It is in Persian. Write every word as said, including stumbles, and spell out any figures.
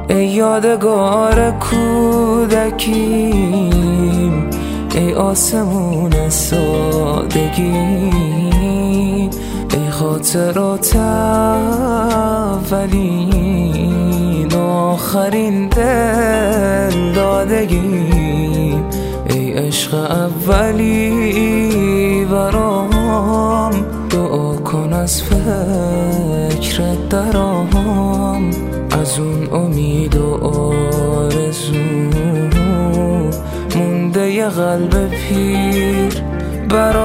ای یادگار کودکیم، ای آسمون سادگی، ای خاطرات اولین و آخرین دل دادگی، ای عشق اولی برام، دعا کن از فکرت درام، از اون امید و آرزو مونده ی قلب پیر برام.